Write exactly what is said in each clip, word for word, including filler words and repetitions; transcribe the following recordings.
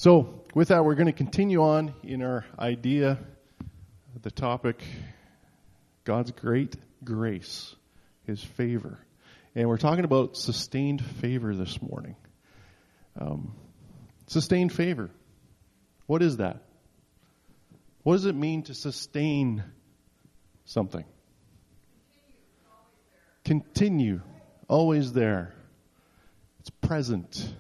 So, with that, we're going to continue on in our idea, the topic, God's great grace, His favor. And we're talking about sustained favor this morning. Um, sustained favor. What is that? What does it mean to sustain something? Continue. Always there. It's present.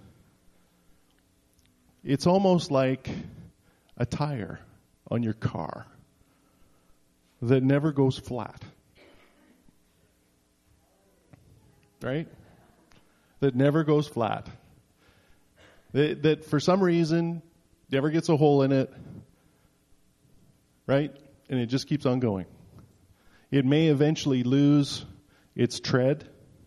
It's almost like a tire on your car that never goes flat. Right? That never goes flat. That, that for some reason never gets a hole in it. Right? And it just keeps on going. It may eventually lose its tread,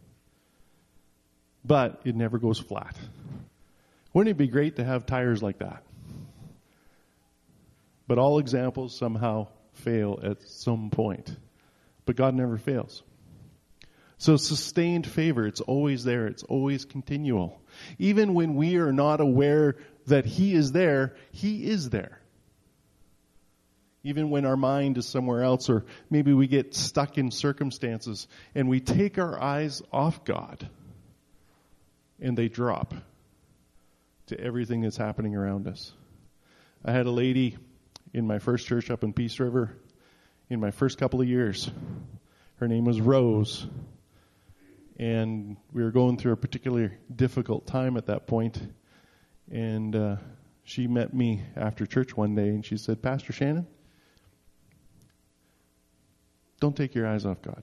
but it never goes flat. Wouldn't it be great to have tires like that? But all examples somehow fail at some point. But God never fails. So sustained favor, it's always there. It's always continual. Even when we are not aware that He is there, He is there. Even when our mind is somewhere else, or maybe we get stuck in circumstances and we take our eyes off God and they drop to everything that's happening around us. I had a lady in my first church up in Peace River in my first couple of years. Her name was Rose. And we were going through a particularly difficult time at that point. And uh, she met me after church one day and she said, Pastor Shannon, don't take your eyes off God.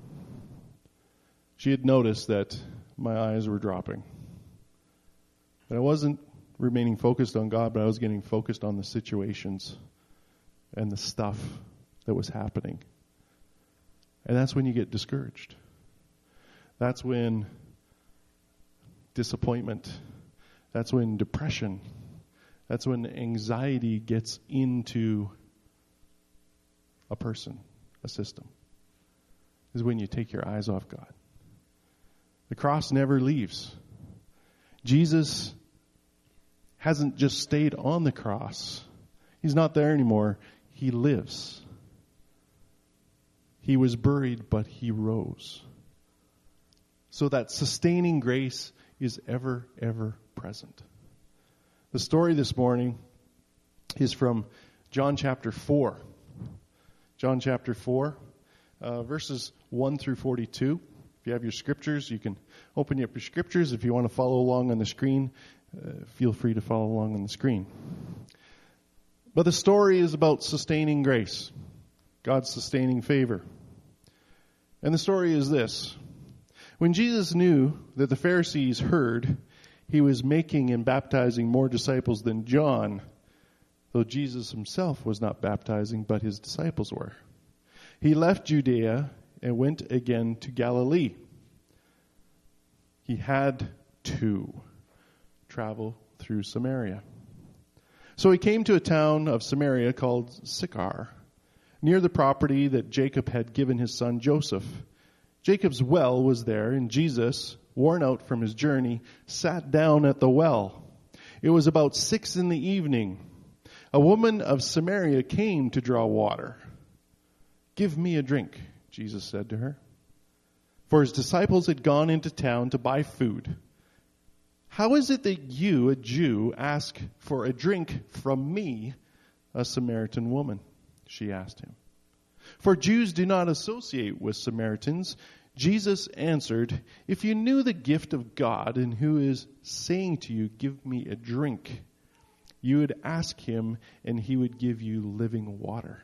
She had noticed that my eyes were dropping. And I wasn't remaining focused on God, but I was getting focused on the situations and the stuff that was happening. And that's when you get discouraged. That's when disappointment, that's when depression, that's when anxiety gets into a person, a system. Is when you take your eyes off God. The cross never leaves. Jesus hasn't just stayed on the cross. He's not there anymore. He lives. He was buried, but He rose. So that sustaining grace is ever, ever present. The story this morning is from John chapter four. John chapter four, uh, verses one through forty-two. If you have your scriptures, you can open up your scriptures. If you want to follow along on the screen, uh, feel free to follow along on the screen. But the story is about sustaining grace, God's sustaining favor. And the story is this. When Jesus knew that the Pharisees heard He was making and baptizing more disciples than John, though Jesus Himself was not baptizing, but His disciples were, He left Judea and went again to Galilee. He had to travel through Samaria. So He came to a town of Samaria called Sychar, near the property that Jacob had given his son Joseph. Jacob's well was there, and Jesus, worn out from his journey, sat down at the well. It was about six in the evening. A woman of Samaria came to draw water. Give me a drink, Jesus said to her. For His disciples had gone into town to buy food. How is it that you, a Jew, ask for a drink from me, a Samaritan woman? She asked Him. For Jews do not associate with Samaritans. Jesus answered, if you knew the gift of God and who is saying to you, give me a drink, you would ask Him and He would give you living water.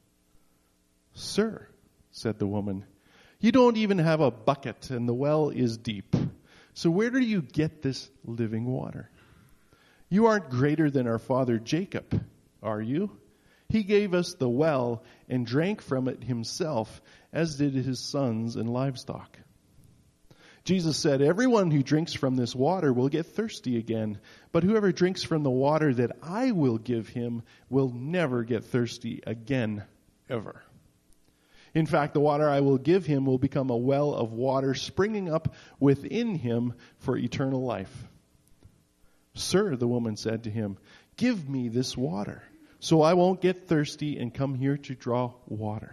Sir, said the woman, you don't even have a bucket and the well is deep. So where do you get this living water? You aren't greater than our father Jacob, are you? He gave us the well and drank from it himself, as did his sons and livestock. Jesus said, everyone who drinks from this water will get thirsty again, but whoever drinks from the water that I will give him will never get thirsty again, ever. In fact, the water I will give him will become a well of water springing up within him for eternal life. "Sir," the woman said to him, "give me this water, so I won't get thirsty and come here to draw water."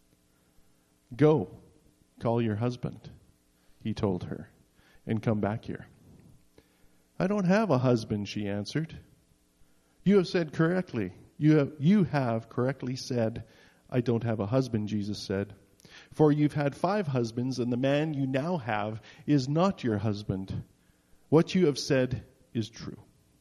"Go, call your husband," he told her, "and come back here." "I don't have a husband," she answered. "You have said correctly. You have, you have correctly said, 'I don't have a husband,'" Jesus said. "For you've had five husbands, and the man you now have is not your husband. What you have said is true."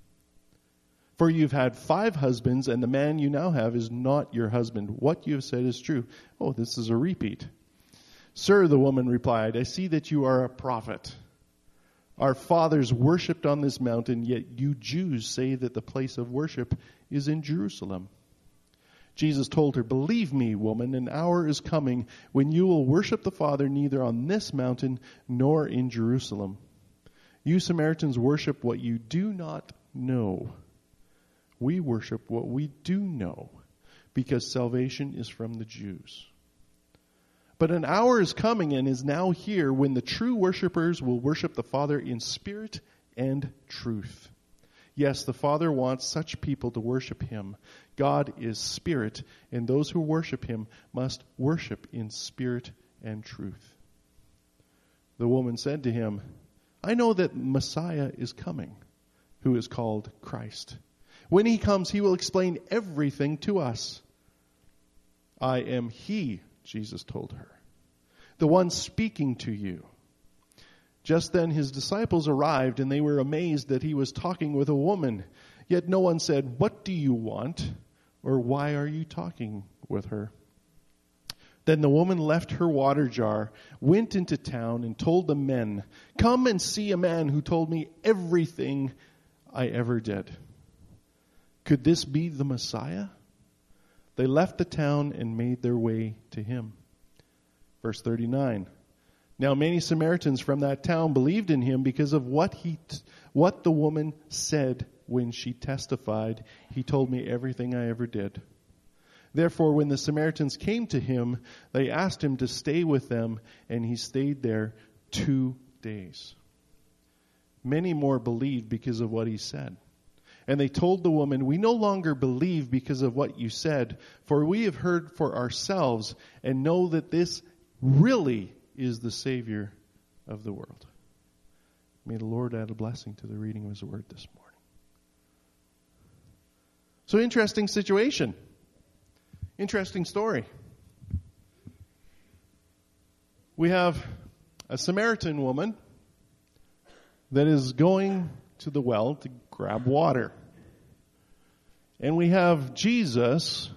"For you've had five husbands, and the man you now have is not your husband. What you have said is true." Oh, this is a repeat. "Sir," the woman replied, "I see that you are a prophet. Our fathers worshipped on this mountain, yet you Jews say that the place of worship is in Jerusalem." Jesus told her, "Believe me, woman, an hour is coming when you will worship the Father neither on this mountain nor in Jerusalem. You Samaritans worship what you do not know. We worship what we do know, because salvation is from the Jews. But an hour is coming and is now here when the true worshipers will worship the Father in spirit and truth. Yes, the Father wants such people to worship him. God is spirit, and those who worship him must worship in spirit and truth." The woman said to him, "I know that Messiah is coming, who is called Christ. When he comes, he will explain everything to us." "I am he," Jesus told her, "the one speaking to you." Just then his disciples arrived, and they were amazed that he was talking with a woman. Yet no one said, "What do you want?" or "Why are you talking with her?" Then the woman left her water jar, went into town, and told the men, "Come and see a man who told me everything I ever did." Could this be the Messiah? They left the town and made their way to him. Verse thirty-nine. Now many Samaritans from that town believed in him because of what he, t- what the woman said when she testified, "He told me everything I ever did." Therefore, when the Samaritans came to him, they asked him to stay with them, and he stayed there two days. Many more believed because of what he said. And they told the woman, "We no longer believe because of what you said, for we have heard for ourselves and know that this really is the Savior of the world." May the Lord add a blessing to the reading of his word this morning. So, interesting situation. Interesting story. We have a Samaritan woman that is going to the well to grab water. And we have Jesus,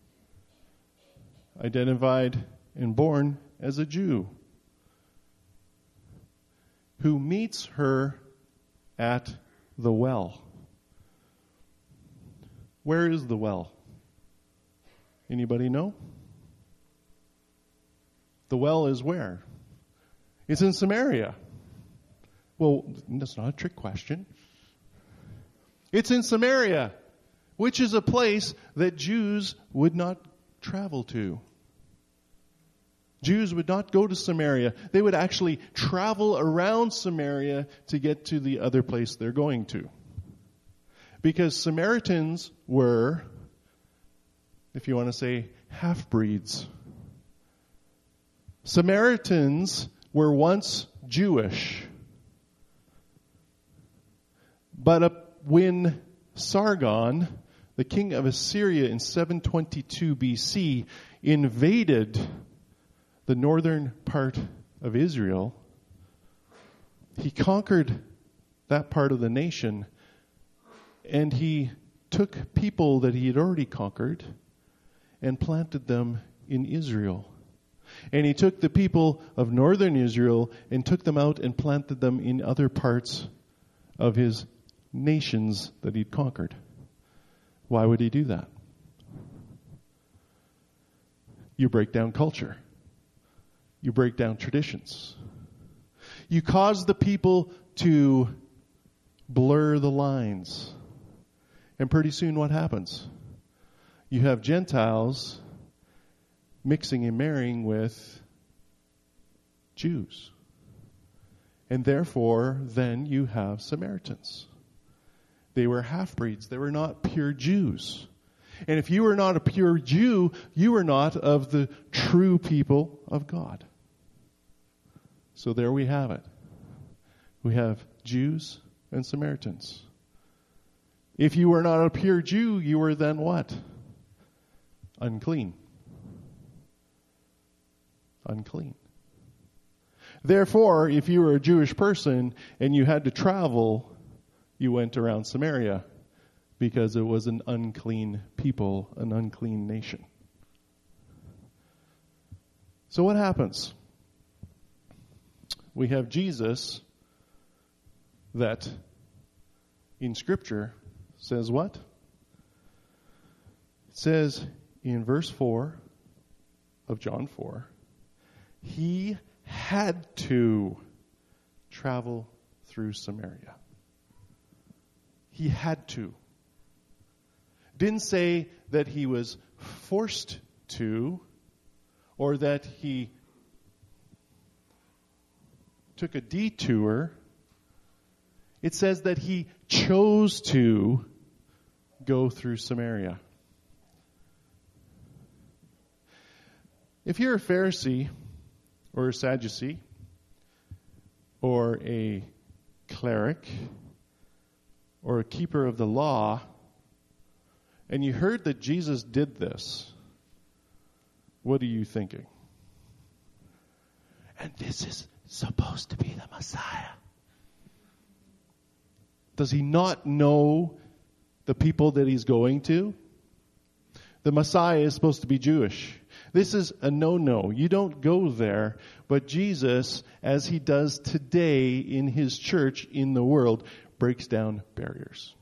identified and born as a Jew, who meets her at the well. Where is the well? Anybody know? The well is where? It's in Samaria. Well, that's not a trick question. It's in Samaria, which is a place that Jews would not travel to. Jews would not go to Samaria. They would actually travel around Samaria to get to the other place they're going to. Because Samaritans were, if you want to say, half-breeds. Samaritans were once Jewish. But uh, when Sargon, the king of Assyria in seven twenty-two B C, invaded the northern part of Israel, he conquered that part of the nation, and he took people that he had already conquered and planted them in Israel. And he took the people of northern Israel and took them out and planted them in other parts of his nations that he'd conquered. Why would he do that? You break down culture. You break down traditions. You cause the people to blur the lines. And pretty soon what happens? You have Gentiles mixing and marrying with Jews. And therefore, then you have Samaritans. They were half-breeds. They were not pure Jews. And if you were not a pure Jew, you were not of the true people of God. So there we have it. We have Jews and Samaritans. If you were not a pure Jew, you were then what? Unclean. Unclean. Therefore, if you were a Jewish person and you had to travel, you went around Samaria because it was an unclean people, an unclean nation. So what happens? We have Jesus that in Scripture says what? It says in verse four of John four, he had to travel through Samaria. He had to. Didn't say that he was forced to, or that he took a detour. It says that he chose to go through Samaria. If you're a Pharisee or a Sadducee or a cleric or a keeper of the law, and you heard that Jesus did this, what are you thinking? And this is supposed to be the Messiah. Does he not know the people that he's going to? The Messiah is supposed to be Jewish. This is a no-no. You don't go there. But Jesus, as he does today in his church in the world, breaks down barriers.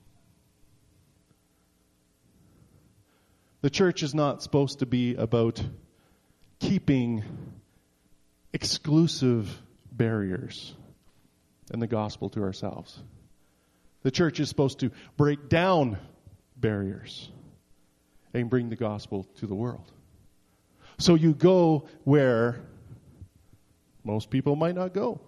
The church is not supposed to be about keeping exclusive barriers and the gospel to ourselves. The church is supposed to break down barriers and bring the gospel to the world. So you go where most people might not go.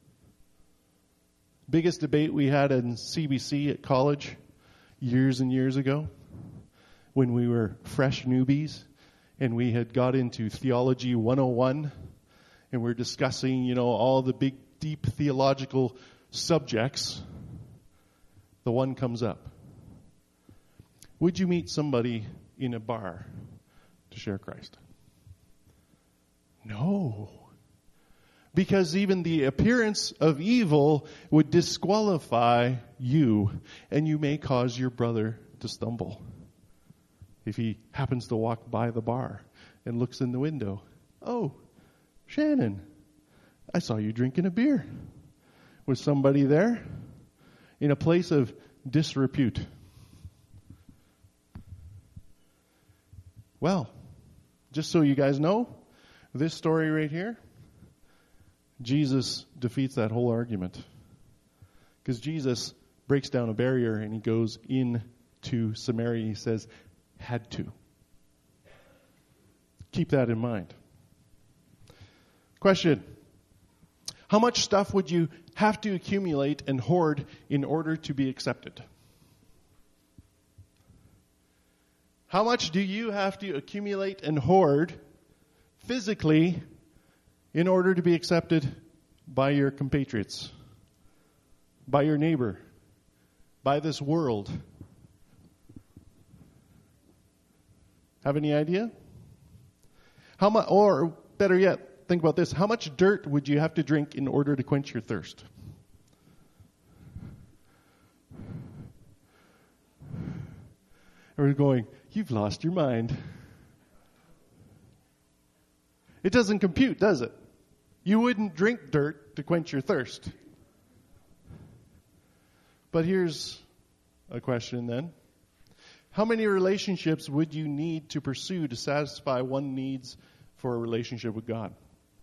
Biggest debate we had in C B C at college years and years ago when we were fresh newbies and we had got into Theology one oh one and we're discussing, you know, all the big, deep theological subjects. The one comes up. Would you meet somebody in a bar to share Christ? No. Because even the appearance of evil would disqualify you, and you may cause your brother to stumble. If he happens to walk by the bar and looks in the window, oh, Shannon, I saw you drinking a beer. Was somebody there? In a place of disrepute. Well, just so you guys know, this story right here, Jesus defeats that whole argument. Because Jesus breaks down a barrier and he goes into Samaria. He says, had to. Keep that in mind. Question. How much stuff would you have to accumulate and hoard in order to be accepted? How much do you have to accumulate and hoard physically in order to be accepted by your compatriots, by your neighbor, by this world? Have any idea? How much, or better yet, think about this. How much dirt would you have to drink in order to quench your thirst? Everyone's going, you've lost your mind. It doesn't compute, does it? You wouldn't drink dirt to quench your thirst. But here's a question then. How many relationships would you need to pursue to satisfy one's needs for a relationship with God?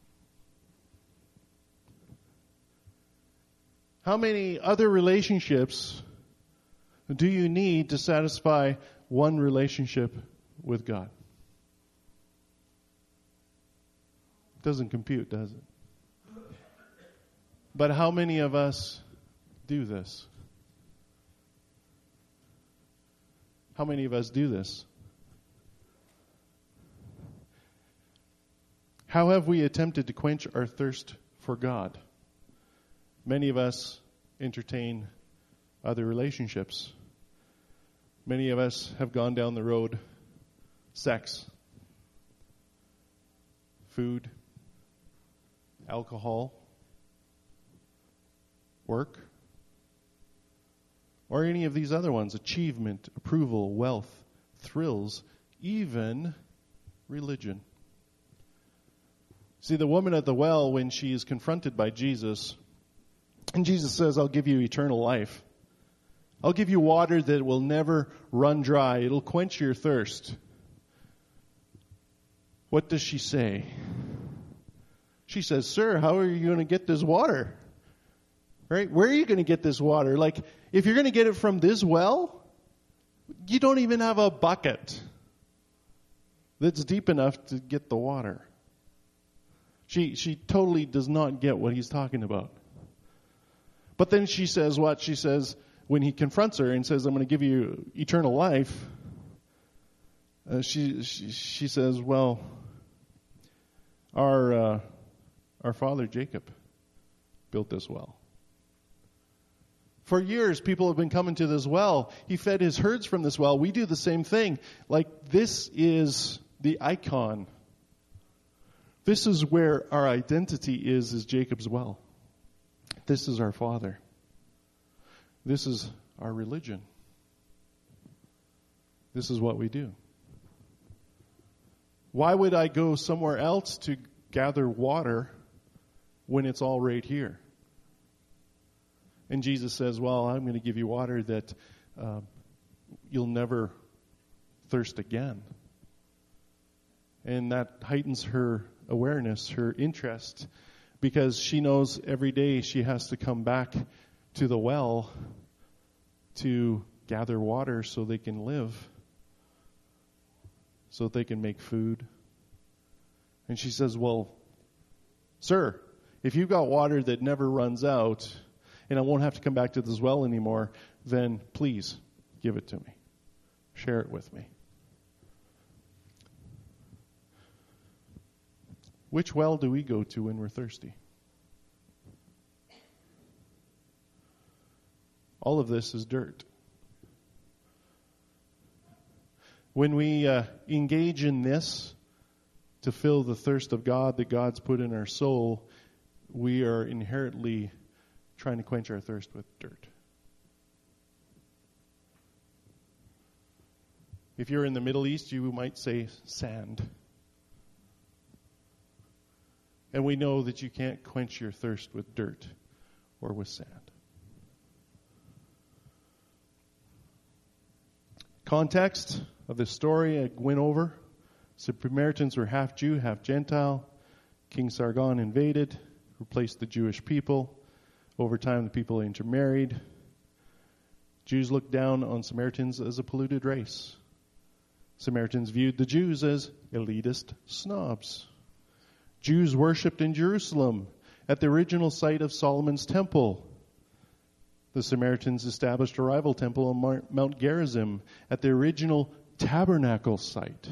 How many other relationships do you need to satisfy one relationship with God? Doesn't compute, does it? But how many of us do this? How many of us do this? How have we attempted to quench our thirst for God? Many of us entertain other relationships. Many of us have gone down the road, sex, food, alcohol, work, or any of these other ones, achievement, approval, wealth, thrills, even religion. See, the woman at the well, when she is confronted by Jesus, and Jesus says, I'll give you eternal life. I'll give you water that will never run dry. It'll quench your thirst. What does she say? She says, Sir, how are you going to get this water? Right? Where are you going to get this water? Like, if you're going to get it from this well, you don't even have a bucket that's deep enough to get the water. She she totally does not get what he's talking about. But then she says what? She says, when he confronts her and says, I'm going to give you eternal life, uh, she, she she says, well, our uh, our father Jacob built this well. For years, people have been coming to this well. He fed his herds from this well. We do the same thing. Like, this is the icon. This is where our identity is, is Jacob's well. This is our father. This is our religion. This is what we do. Why would I go somewhere else to gather water when it's all right here? And Jesus says, well, I'm going to give you water that uh, you'll never thirst again. And that heightens her awareness, her interest, because she knows every day she has to come back to the well to gather water so they can live, so they can make food. And she says, well, sir, if you've got water that never runs out, and I won't have to come back to this well anymore, then please give it to me. Share it with me. Which well do we go to when we're thirsty? All of this is dirt. When we uh, engage in this to fill the thirst of God that God's put in our soul, we are inherently trying to quench our thirst with dirt. If you're in the Middle East, you might say sand. And we know that you can't quench your thirst with dirt or with sand. Context of this story I went over. So the Samaritans were half Jew, half Gentile. King Sargon invaded, replaced the Jewish people. Over time, the people intermarried. Jews looked down on Samaritans as a polluted race. Samaritans viewed the Jews as elitist snobs. Jews worshipped in Jerusalem at the original site of Solomon's temple. The Samaritans established a rival temple on Mount Gerizim at the original tabernacle site.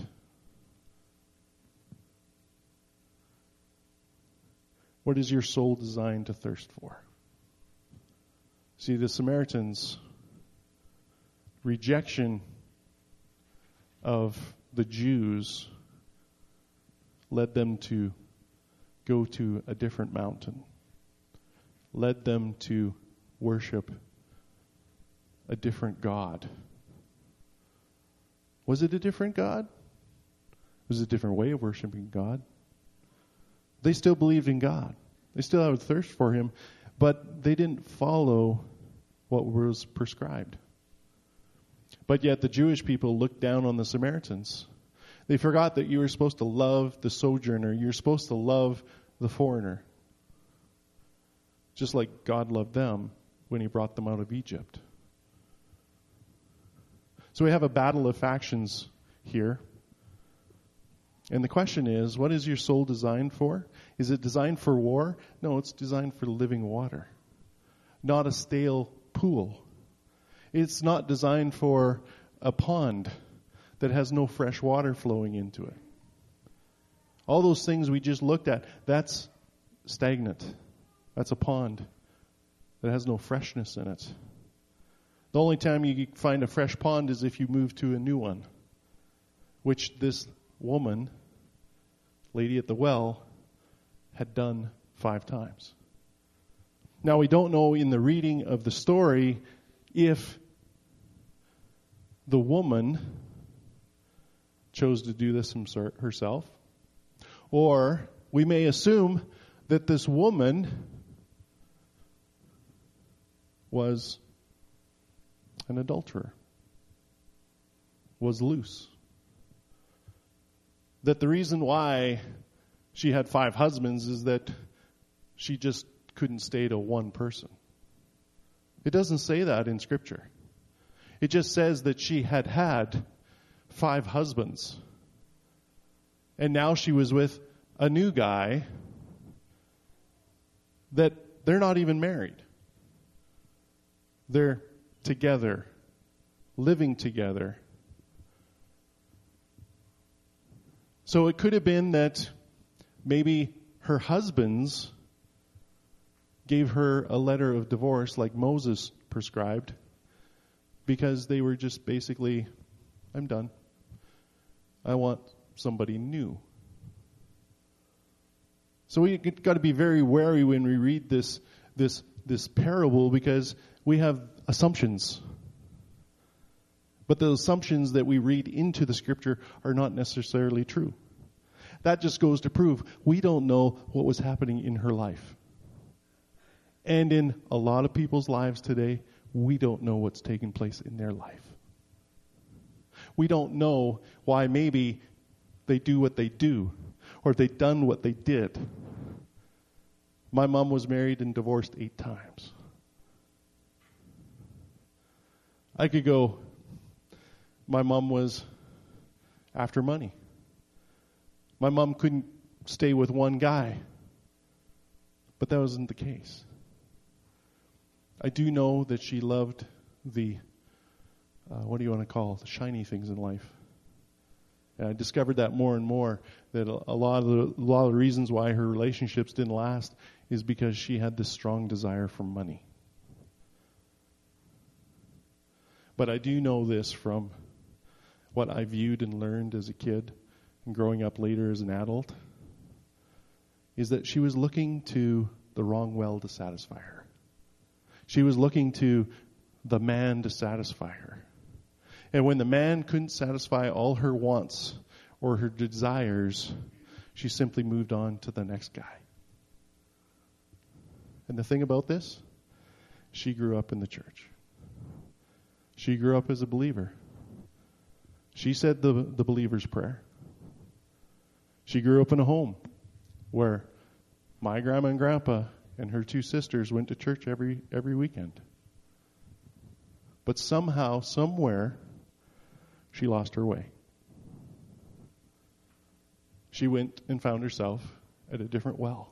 What is your soul designed to thirst for? See, the Samaritans' rejection of the Jews led them to go to a different mountain, led them to worship a different God. Was it a different God? Was it a different way of worshiping God? They still believed in God. They still had a thirst for Him, but they didn't follow what was prescribed. But yet the Jewish people looked down on the Samaritans. They forgot that you were supposed to love the sojourner. You're supposed to love the foreigner. Just like God loved them when He brought them out of Egypt. So we have a battle of factions here. And the question is, what is your soul designed for? Is it designed for war? No, it's designed for living water. Not a stale pool. It's not designed for a pond that has no fresh water flowing into it. All those things we just looked at, that's stagnant. That's a pond that has no freshness in it. The only time you find a fresh pond is if you move to a new one, which this woman, lady at the well, had done five times. Now, we don't know in the reading of the story if the woman chose to do this herself, or we may assume that this woman was an adulterer, was loose. That the reason why she had five husbands is that she just couldn't stay to one person. It doesn't say that in Scripture. It just says that she had had five husbands. And now she was with a new guy that they're not even married. They're together, living together. So it could have been that maybe her husbands gave her a letter of divorce like Moses prescribed because they were just basically, I'm done. I want somebody new. So we got to be very wary when we read this this this parable because we have assumptions. But the assumptions that we read into the Scripture are not necessarily true. That just goes to prove we don't know what was happening in her life. And in a lot of people's lives today, we don't know what's taking place in their life. We don't know why maybe they do what they do, or they done what they did. My mom was married and divorced eight times. I could go, my mom was after money. My mom couldn't stay with one guy. But that wasn't the case. I do know that she loved the, uh, what do you want to call, the shiny things in life. And I discovered that more and more, that a lot of the, a lot of the reasons why her relationships didn't last is because she had this strong desire for money. But I do know this from what I viewed and learned as a kid and growing up later as an adult, is that she was looking to the wrong well to satisfy her. She was looking to the man to satisfy her. And when the man couldn't satisfy all her wants or her desires, she simply moved on to the next guy. And the thing about this, she grew up in the church. She grew up as a believer. She said the, the believer's prayer. She grew up in a home where my grandma and grandpa and her two sisters went to church every every weekend. But somehow, somewhere, she lost her way. She went and found herself at a different well.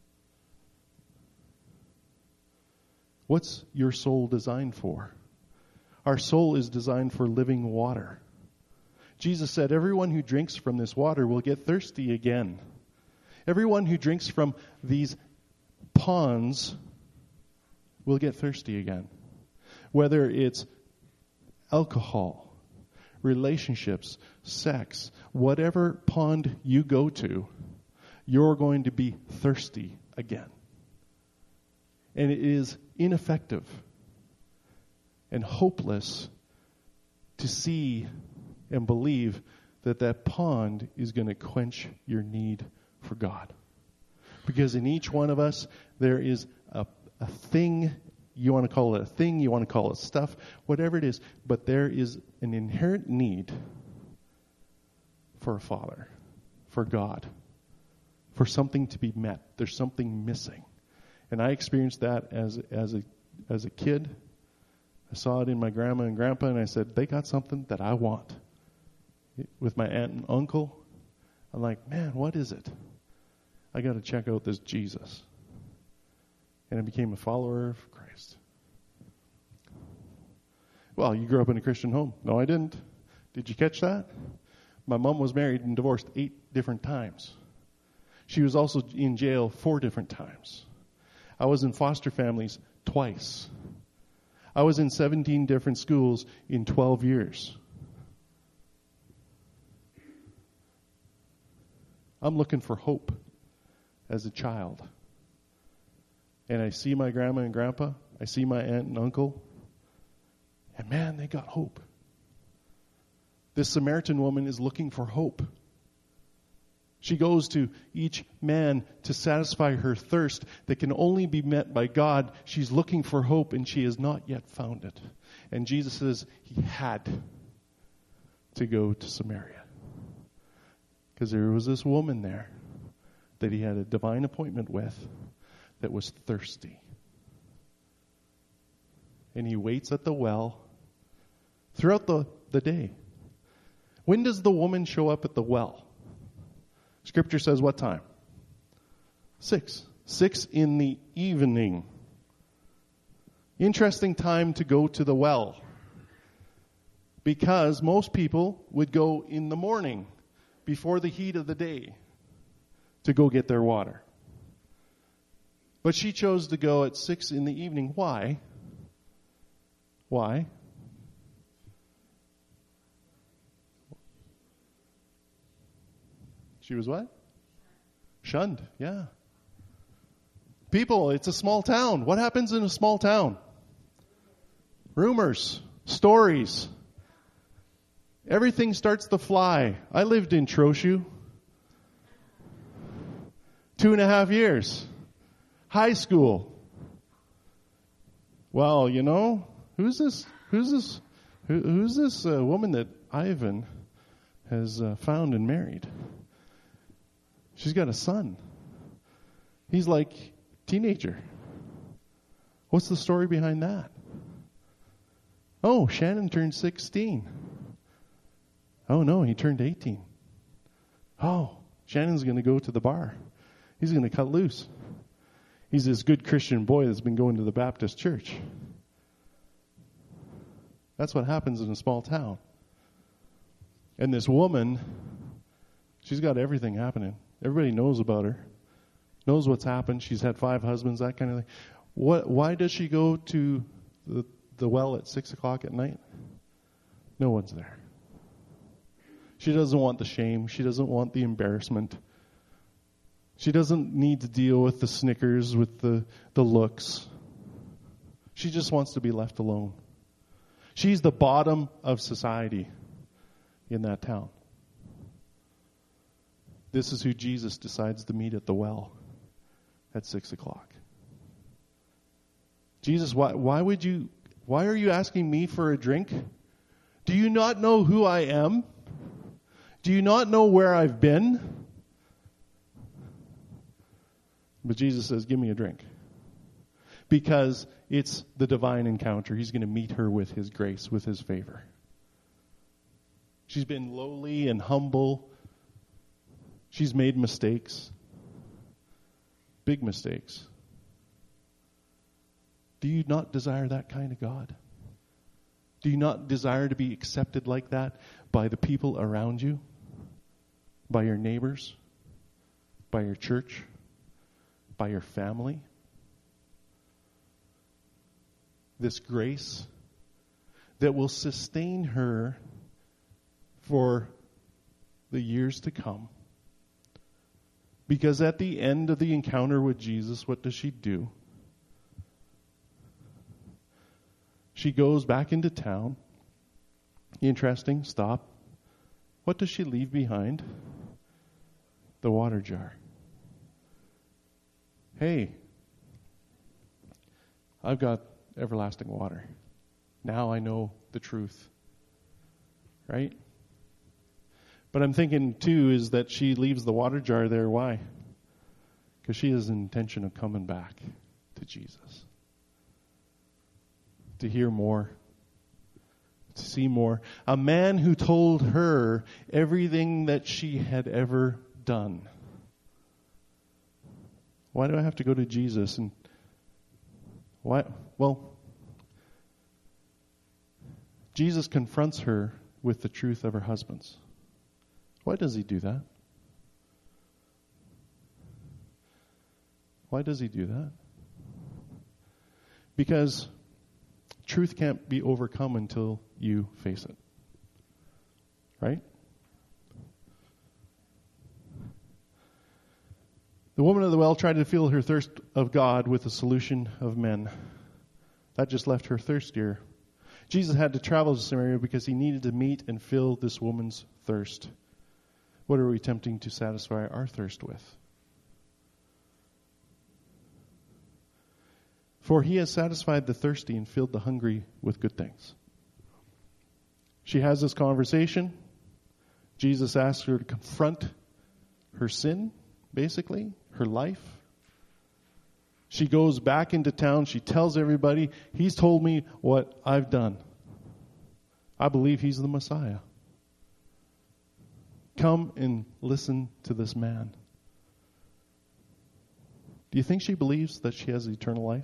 What's your soul designed for? Our soul is designed for living water. Jesus said, everyone who drinks from this water will get thirsty again. Everyone who drinks from these ponds will get thirsty again. Whether it's alcohol, relationships, sex, whatever pond you go to, you're going to be thirsty again. And it is ineffective and hopeless to see and believe that that pond is going to quench your need for God. Because in each one of us, there is a, a thing, you want to call it a thing, you want to call it stuff, whatever it is, but there is an inherent need for a Father, for God, for something to be met. There's something missing. And I experienced that as as a as a kid. I saw it in my grandma and grandpa, and I said, they got something that I want. With my aunt and uncle, I'm like, man, what is it? I got to check out this Jesus. And I became a follower of Christ. Well, you grew up in a Christian home. No, I didn't. Did you catch that? My mom was married and divorced eight different times. She was also in jail four different times. I was in foster families twice. I was in seventeen different schools in twelve years. I'm looking for hope as a child. And I see my grandma and grandpa. I see my aunt and uncle. And man, they got hope. This Samaritan woman is looking for hope. She goes to each man to satisfy her thirst that can only be met by God. She's looking for hope, and she has not yet found it. And Jesus says he had to go to Samaria. Because there was this woman there that he had a divine appointment with that was thirsty. And he waits at the well throughout the, the day. When does the woman show up at the well? Scripture says what time? Six. Six in the evening. Interesting time to go to the well. Because most people would go in the morning before the heat of the day to go get their water. But she chose to go at six in the evening. Why? Why? She was what? Shunned, yeah. People, it's a small town. What happens in a small town? Rumors, stories. Everything starts to fly. I lived in Trochu. Two and a half years. High school. Well, you know, who's this? Who's this? Who, who's this uh, woman that Ivan has uh, found and married? She's got a son. He's like teenager. What's the story behind that? Oh, Shannon turned sixteen. Oh no, he turned eighteen. Oh, Shannon's going to go to the bar. He's going to cut loose. He's this good Christian boy that's been going to the Baptist church. That's what happens in a small town. And this woman, she's got everything happening. Everybody knows about her, knows what's happened. She's had five husbands, that kind of thing. What? Why does she go to the, the well at six o'clock at night? No one's there. She doesn't want the shame. She doesn't want the embarrassment. She doesn't need to deal with the snickers, with the, the looks. She just wants to be left alone. She's the bottom of society in that town. This is who Jesus decides to meet at the well at six o'clock. Jesus, why, why would you, why are you asking me for a drink? Do you not know who I am? Do you not know where I've been? But Jesus says, give me a drink. Because it's the divine encounter. He's going to meet her with his grace, with his favor. She's been lowly and humble. She's made mistakes. Big mistakes. Do you not desire that kind of God? Do you not desire to be accepted like that by the people around you? By your neighbors? By your church? By your family? This grace that will sustain her for the years to come. Because at the end of the encounter with Jesus, what does she do? She goes back into town. Interesting, stop. What does she leave behind? The water jar. Hey, I've got everlasting water. Now I know the truth. Right? But I'm thinking, too, is that she leaves the water jar there. Why? Because she has an intention of coming back to Jesus. To hear more. To see more. A man who told her everything that she had ever done. Why do I have to go to Jesus? And why? Well, Jesus confronts her with the truth of her husband's. Why does he do that? Why does he do that? Because truth can't be overcome until you face it. Right? The woman of the well tried to fill her thirst of God with a solution of men. That just left her thirstier. Jesus had to travel to Samaria because he needed to meet and fill this woman's thirst. What are we attempting to satisfy our thirst with? For he has satisfied the thirsty and filled the hungry with good things. She has this conversation. Jesus asks her to confront her sin, basically, her life. She goes back into town. She tells everybody, he's told me what I've done. I believe he's the Messiah. Come and listen to this man. Do you think she believes that she has eternal life?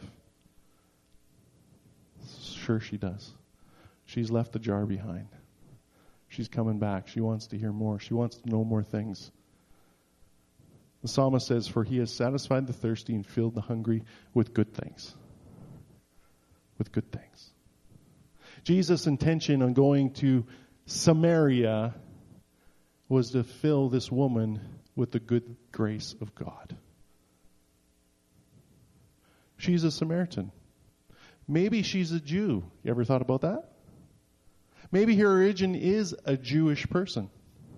Sure she does. She's left the jar behind. She's coming back. She wants to hear more. She wants to know more things. The psalmist says, for he has satisfied the thirsty and filled the hungry with good things. With good things. Jesus' intention on going to Samaria was to fill this woman with the good grace of God. She's a Samaritan. Maybe she's a Jew. You ever thought about that? Maybe her origin is a Jewish person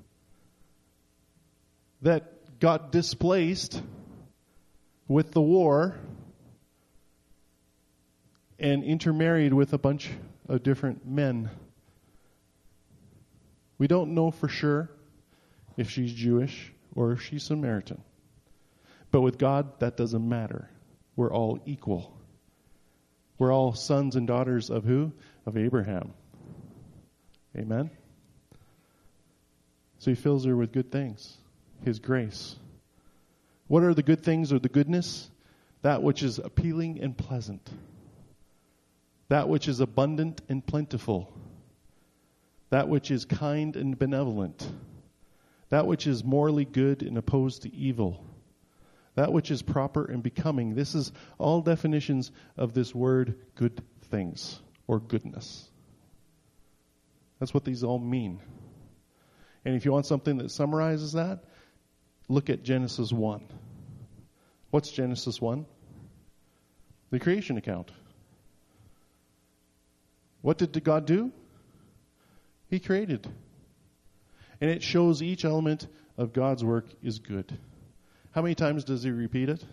that got displaced with the war and intermarried with a bunch of different men. We don't know for sure if she's Jewish or if she's Samaritan. But with God, that doesn't matter. We're all equal. We're all sons and daughters of who? Of Abraham. Amen? So he fills her with good things. His grace. What are the good things or the goodness? That which is appealing and pleasant. That which is abundant and plentiful. That which is kind and benevolent. That which is morally good and opposed to evil. That which is proper and becoming. This is all definitions of this word good things or goodness. That's what these all mean. And if you want something that summarizes that, look at Genesis one. What's Genesis one? The creation account. What did God do? He created. And it shows each element of God's work is good. How many times does he repeat it?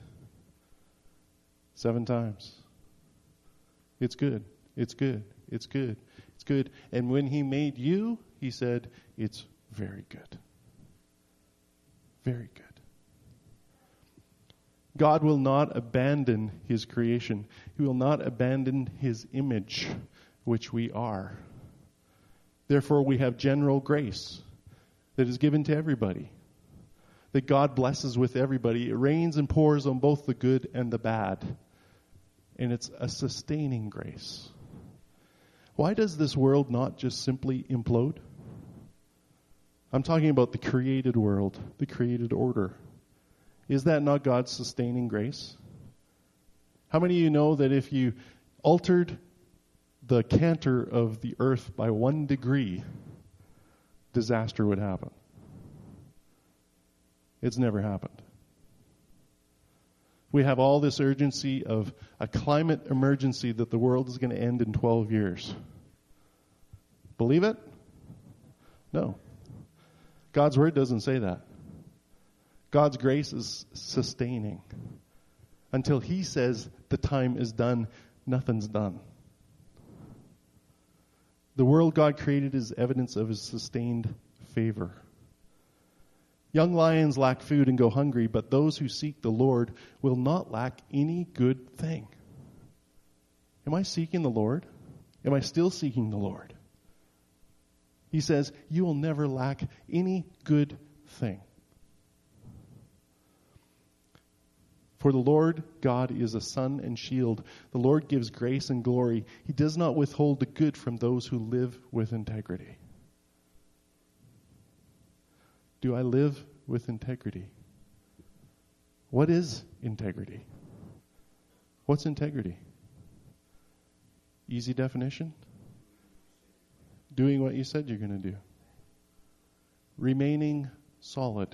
Seven times. It's good. It's good. It's good. It's good. And when he made you, he said, it's very good. Very good. God will not abandon his creation. He will not abandon his image, which we are. Therefore, we have general grace that is given to everybody. That God blesses with everybody. It rains and pours on both the good and the bad. And it's a sustaining grace. Why does this world not just simply implode? I'm talking about the created world, the created order. Is that not God's sustaining grace? How many of you know that if you altered the canter of the earth by one degree, disaster would happen? It's never happened. We have all this urgency of a climate emergency that the world is going to end in twelve years. Believe it? No. God's word doesn't say that. God's grace is sustaining. Until he says the time is done, nothing's done. The world God created is evidence of his sustained favor. Young lions lack food and go hungry, but those who seek the Lord will not lack any good thing. Am I seeking the Lord? Am I still seeking the Lord? He says, you will never lack any good thing. For the Lord God is a sun and shield. The Lord gives grace and glory. He does not withhold the good from those who live with integrity. Do I live with integrity? What is integrity? What's integrity? Easy definition? Doing what you said you're going to do. Remaining solid.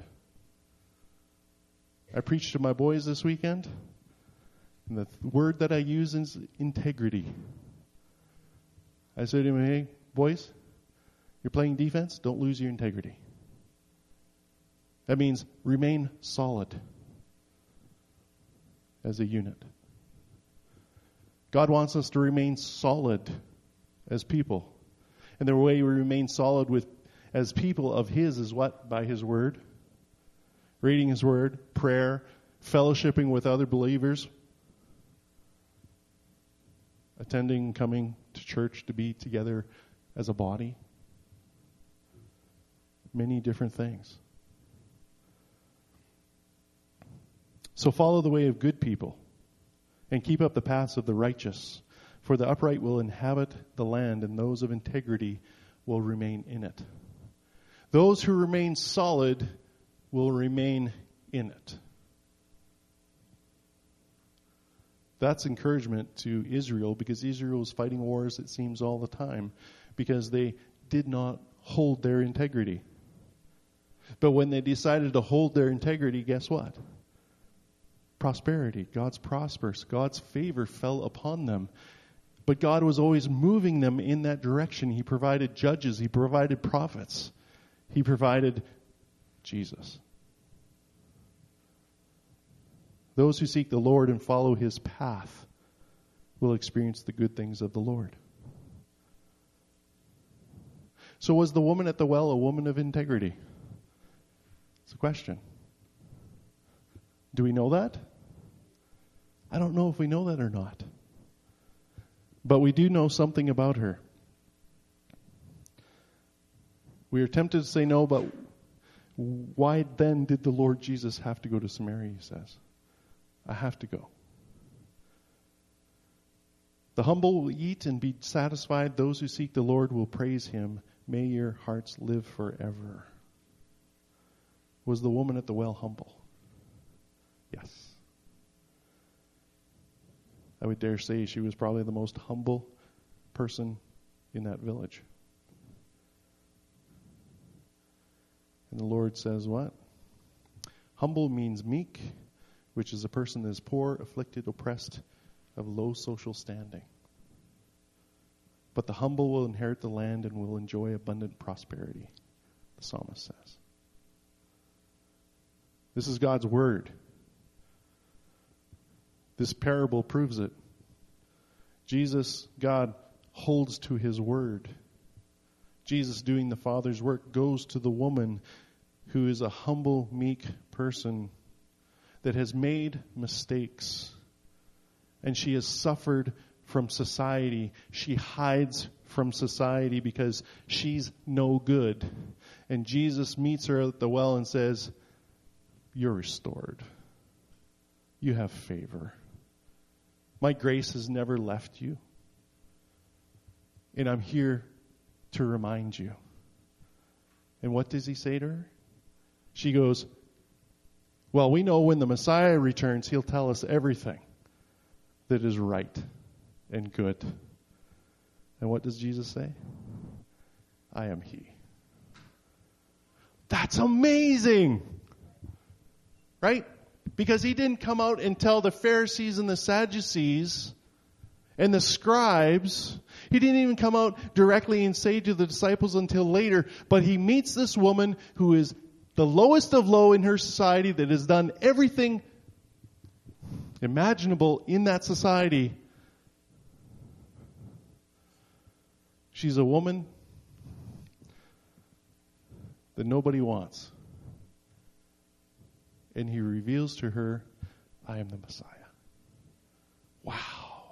I preached to my boys this weekend, and the th- word that I use is integrity. I said to them, hey, boys, you're playing defense, don't lose your integrity. That means remain solid as a unit. God wants us to remain solid as people. And the way we remain solid with as people of His is what? By His Word. Reading His Word, prayer, fellowshipping with other believers, attending, coming to church to be together as a body. Many different things. So follow the way of good people and keep up the paths of the righteous, for the upright will inhabit the land, and those of integrity will remain in it. Those who remain solid will remain in it. That's encouragement to Israel, because Israel was fighting wars, it seems, all the time, because they did not hold their integrity. But when they decided to hold their integrity, guess what? Prosperity. God's prosperous. God's favor fell upon them. But God was always moving them in that direction. He provided judges. He provided prophets. He provided Jesus. Those who seek the Lord and follow His path will experience the good things of the Lord. So was the woman at the well a woman of integrity? It's a question. Do we know that? I don't know if we know that or not. But we do know something about her. We are tempted to say no, but why then did the Lord Jesus have to go to Samaria, he says? I have to go. The humble will eat and be satisfied. Those who seek the Lord will praise Him. May your hearts live forever. Was the woman at the well humble? Yes. I would dare say she was probably the most humble person in that village. And the Lord says what? Humble means meek, which is a person that is poor, afflicted, oppressed, of low social standing. But the humble will inherit the land and will enjoy abundant prosperity, the psalmist says. This is God's word. This parable proves it. Jesus, God, holds to His word. Jesus, doing the Father's work, goes to the woman who is a humble, meek person that has made mistakes. And she has suffered from society. She hides from society because she's no good. And Jesus meets her at the well and says, you're restored. You have favor. My grace has never left you. And I'm here to remind you. And what does He say to her? She goes, well, we know when the Messiah returns, He'll tell us everything that is right and good. And what does Jesus say? I am He. That's amazing! Right? Because He didn't come out and tell the Pharisees and the Sadducees and the scribes. He didn't even come out directly and say to the disciples until later. But He meets this woman who is the lowest of low in her society, that has done everything imaginable in that society. She's a woman that nobody wants. And He reveals to her, I am the Messiah. Wow.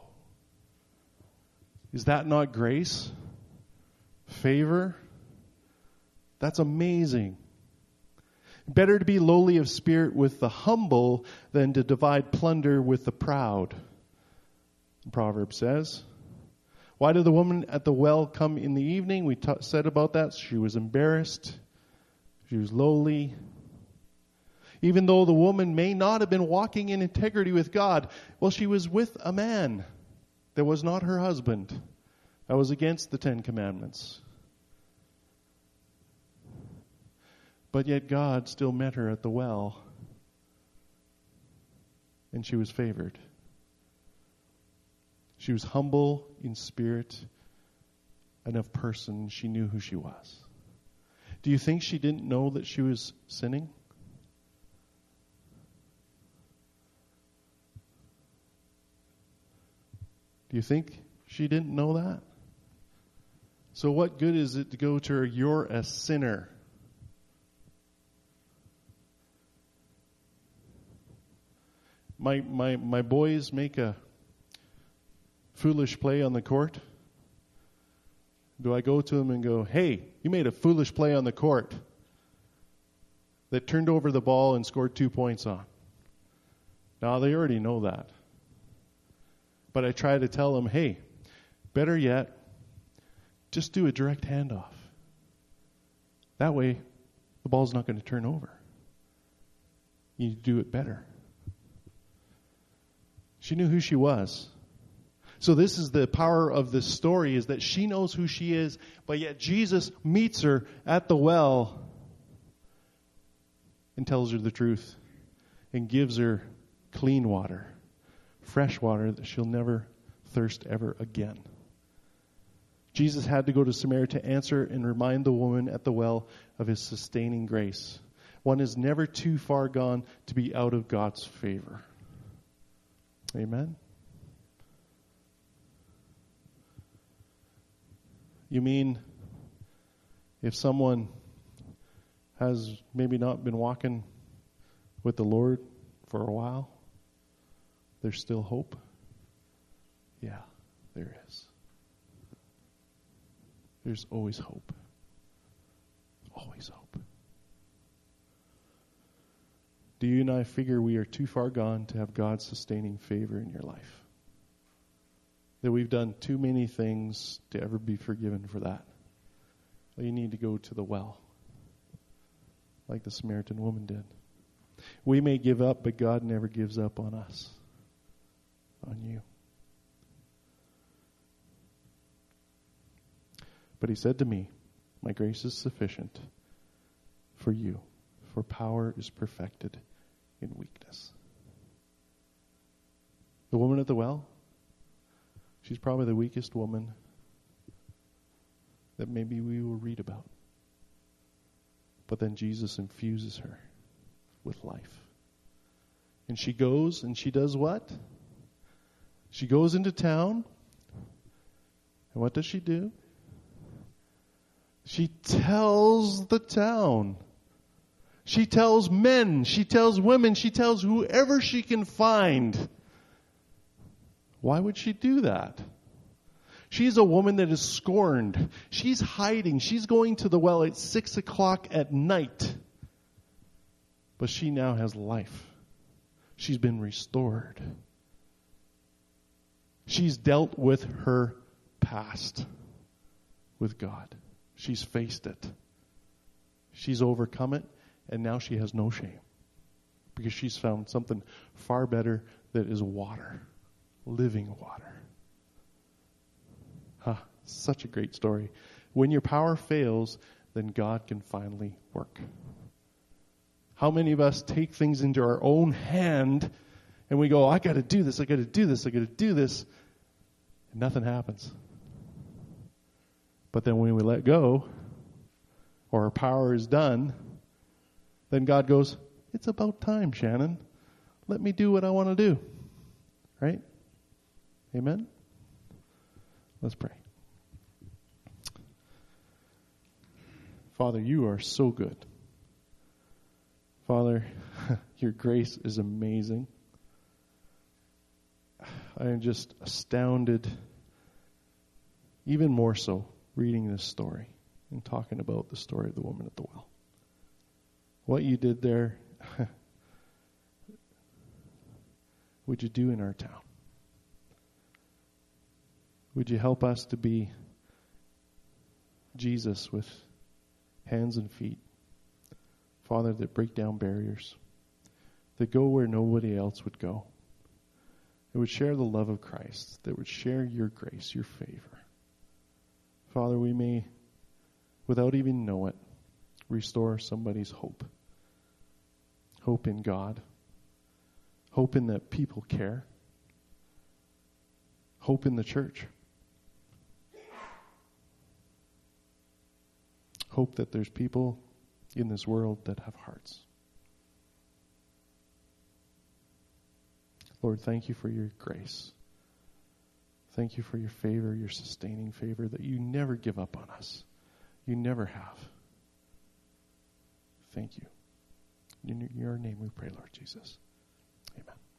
Is that not grace? Favor? That's amazing. Better to be lowly of spirit with the humble than to divide plunder with the proud, the proverb says. Why did the woman at the well come in the evening? We t- said about that. She was embarrassed. She was lowly. Even though the woman may not have been walking in integrity with God, well, she was with a man that was not her husband. That was against the Ten Commandments. But yet God still met her at the well, and she was favored. She was humble in spirit and of person. She knew who she was. Do you think she didn't know that she was sinning? Do you think she didn't know that? So what good is it to go to her, you're a sinner? My my my boys make a foolish play on the court. Do I go to them and go, hey, you made a foolish play on the court that turned over the ball and scored two points on? Now, they already know that. But I try to tell them, hey, better yet, just do a direct handoff. That way, the ball's not going to turn over. You need to do it better. She knew who she was. So this is the power of this story, is that she knows who she is, but yet Jesus meets her at the well and tells her the truth and gives her clean water, fresh water that she'll never thirst ever again. Jesus had to go to Samaria to answer and remind the woman at the well of his sustaining grace. One is never too far gone to be out of God's favor. Amen? You mean if someone has maybe not been walking with the Lord for a while, there's still hope? Yeah, there is. There's always hope. Always hope. Do you and I figure we are too far gone to have God's sustaining favor in your life? That we've done too many things to ever be forgiven for that? Well, you need to go to the well, like the Samaritan woman did. We may give up, but God never gives up on us, on you. But he said to me, my grace is sufficient for you, for power is perfected in weakness. The woman at the well, she's probably the weakest woman that maybe we will read about. But then Jesus infuses her with life. And she goes and she does what? She goes into town. And what does she do? She tells the town. She tells men. She tells women. She tells whoever she can find. Why would she do that? She's a woman that is scorned. She's hiding. She's going to the well at six o'clock at night. But she now has life. She's been restored. She's dealt with her past with God. She's faced it. She's overcome it, and now she has no shame. Because she's found something far better that is water. Living water. Huh, such a great story. When your power fails, then God can finally work. How many of us take things into our own hand and we go, I got to do this, I got to do this, I got to do this, and nothing happens. But then when we let go, or our power is done, then God goes, it's about time, Shannon. Let me do what I want to do. Right? Amen? Let's pray. Father, you are so good. Father, your grace is amazing. I am just astounded, even more so, reading this story and talking about the story of the woman at the well. what you did there, would you do in our town? Would you help us to be Jesus with hands and feet, Father, that break down barriers, that go where nobody else would go, that would share the love of Christ, that would share your grace, your favor. Father, we may, without even know it, restore somebody's hope. Hope in God. Hope in that people care. Hope in the church. Hope that there's people in this world that have hearts. Lord, thank you for your grace. Thank you for your favor, your sustaining favor, that you never give up on us. You never have. Thank you. In your name we pray, Lord Jesus. Amen.